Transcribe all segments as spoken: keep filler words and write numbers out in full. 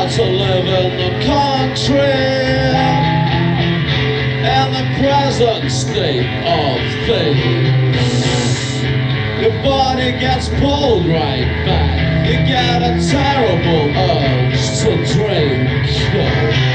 hard to live in the country, in the present state of things. Your body gets pulled right back. You get a terrible urge to drink.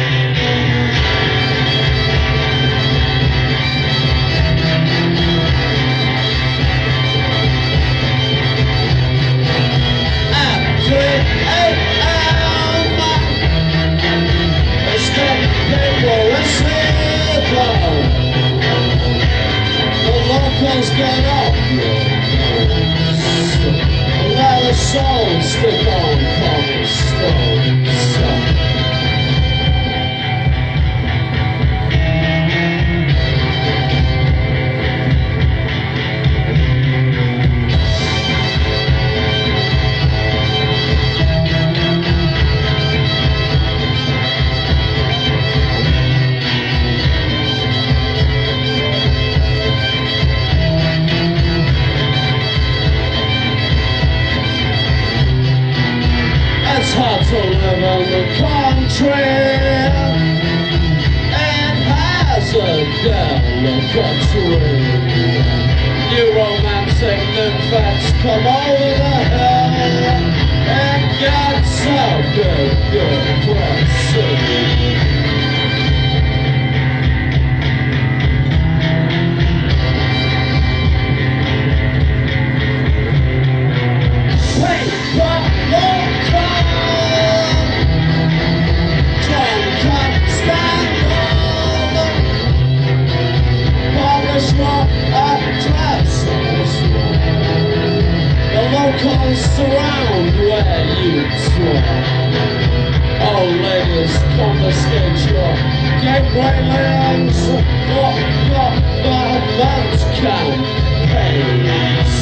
Get up your nose and let the soul stick on cobblestones. It's hard to live in the country. It has a delicate tree. New romantic nymphets come over the hill. It gets a bit depressing. Surround where you dwell. Oh, ladies, confiscate your gateway lands for government campaigns.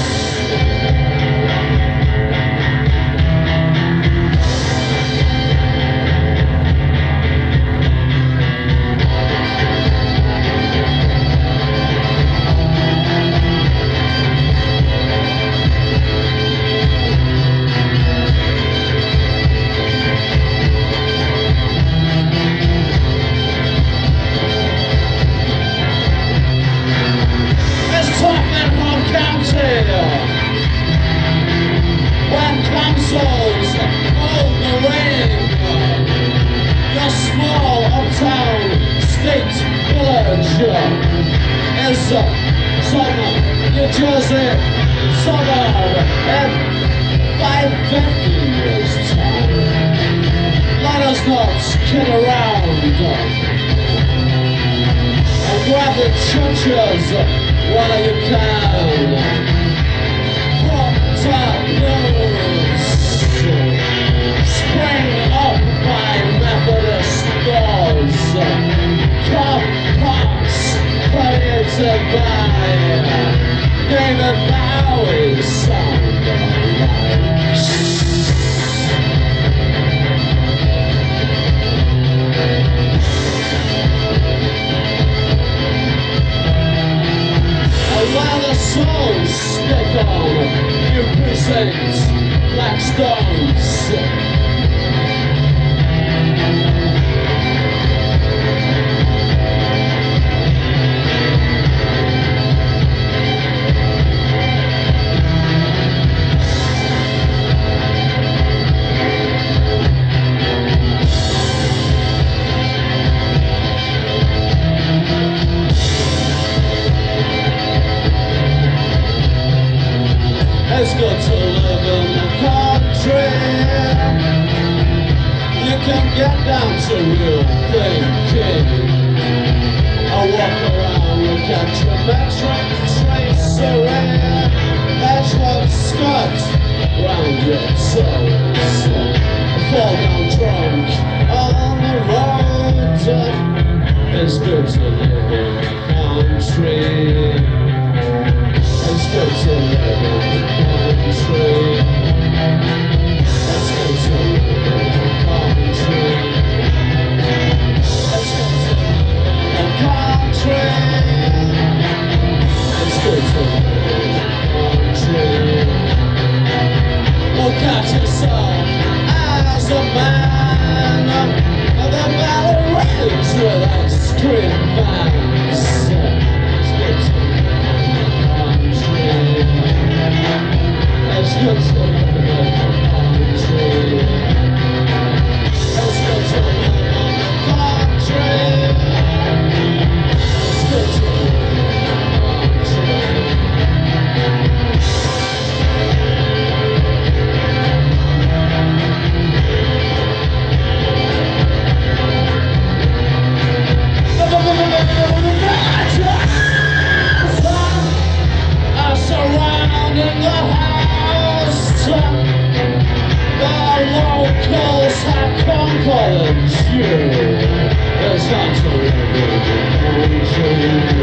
When consoles hold the ring, your small uptown state village is some New Jersey suburb in five fifty years time. Let us not kid around and grab the churches while you can. Spring up by Methodist doors, car parks created by David Bowie's sound alike. While the souls stick on new precincts, black stones. It's good to live in the country. You can get down to real thinking. I walk around, look at geometric tracery, edgework skirt round your toes. I fall down drunk on the road. It's good to live in the country. It's good to live in the country. It's good to live in the country. It's good to live in the country. It's good to live in the country. Look at yourself as a man. are surrounding the house. The locals have conquered you. It's not to live in the country.